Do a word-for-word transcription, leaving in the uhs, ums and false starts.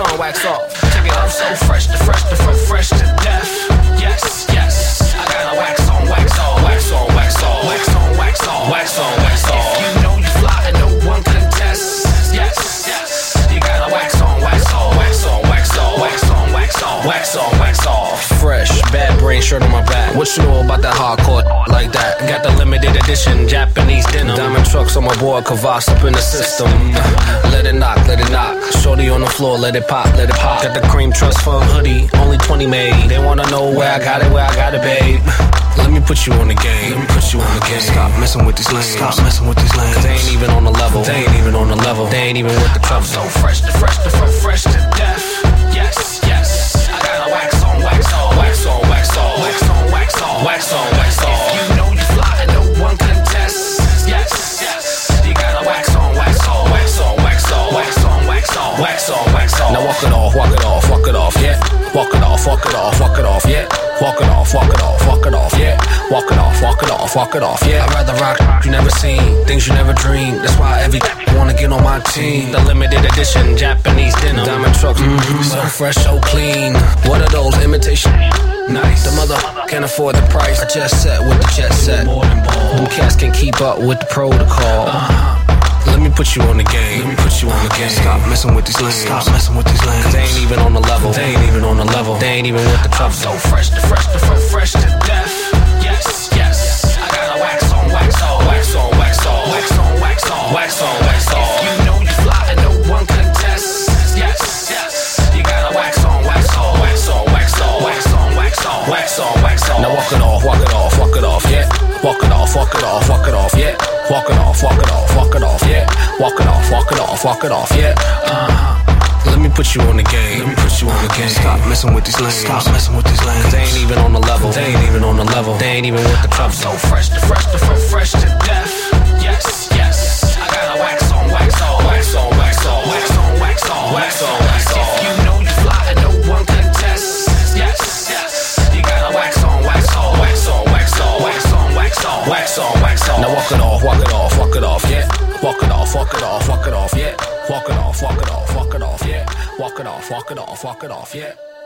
on, wax off. Check it out, I'm so fresh, the fresh, the fresh, fresh to death. Yes, yes. I got a wax on, wax off, wax on, wax off, wax on, wax off, wax on, wax off. If you know you fly and no one can test. Yes, yes. You got a wax on, wax off, wax on, wax off, wax on, wax off, wax on, wax off. Fresh, bad brain shirt on my back. What you know about that hardcore like that? Got the limited edition Japanese denim. Diamond trucks on my board, Kavas up in the system. Let it knock, let it knock. Shorty on the floor, let it pop, let it pop. Got the cream trust fund hoodie, only twenty made. They wanna know where I got it, where I got it, babe. Let me put you on the game. Let me put you on the game. Stop messing with these lanes. Stop messing with these lanes. Cause they ain't even on the level. They ain't even on the level. They ain't even with the trouble. So fresh, the fresh, the fresh, fresh to death. Yes, yes. I got a wax on, wax on, wax on, wax on, wax on, wax on, wax on, wax on. If you know you fly and no one can test. Yes, yes. You got a wax on, wax on, wax on, wax on, wax on, wax on, wax on, wax on. Now walk it off, walk it off, walk it off, yeah. Walk it off, walk it off, walk it off, yeah. Walk it off, walk it off, walk it off, yeah. Walk it off, walk it off, walk it off, yeah. I'd rather rock you never seen, things you never dreamed. That's why every wanna get on my team. The limited edition Japanese denim. Diamond trucks, mm-hmm. So fresh, so clean. What are those imitation? Nice. The mother can't afford the price. I just set with the jet set. Them cats can keep up with the protocol. Uh-huh. Let me put you on the game. Let me put you on the game. Stop messing with these lanes. Stop messing with these lanes. Cause they ain't even on the level. They ain't even on the level. They ain't even with the trouble. So fresh, the fresh, the fresh, fresh to death. Yes, yes. I got a wax on, wax on, wax on, wax on, wax on, wax on, wax on, wax on. If you know you fly and no one can test. Yes, yes. You got a wax on, wax on, wax on, wax on, wax on, wax on, wax on, wax on. Now walk it off, walk it off, walk it off, yeah. Walk it off, walk it off, walk it off, yeah. Walk it off, walk it off, walk it off, yeah. Walk it off, walk it off, walk it off, yeah. Uh-huh. Let me put you on the game. Let me put you on the game. Stop messing with these lanes. Stop messing with these lanes. Cause they ain't even on the level. They ain't even on the level. They ain't even with the trouble. So fresh, the fresh, the fresh, fresh to death. Yes, yes. I got a wax on, wax on, wax on, wax on, wax on, wax on, wax on, wax on. If you know you fly and no one can test. Yes, yes. You got a wax on, wax on, wax on, wax on, wax on, wax on, wax on, wax on. Now walk it off, walk it off, walk it off, yeah. Walk it off, walk it off, walk it off, yeah. Walk it off, walk it off, walk it off, yeah. Walk it off, walk it off, walk it off, yeah.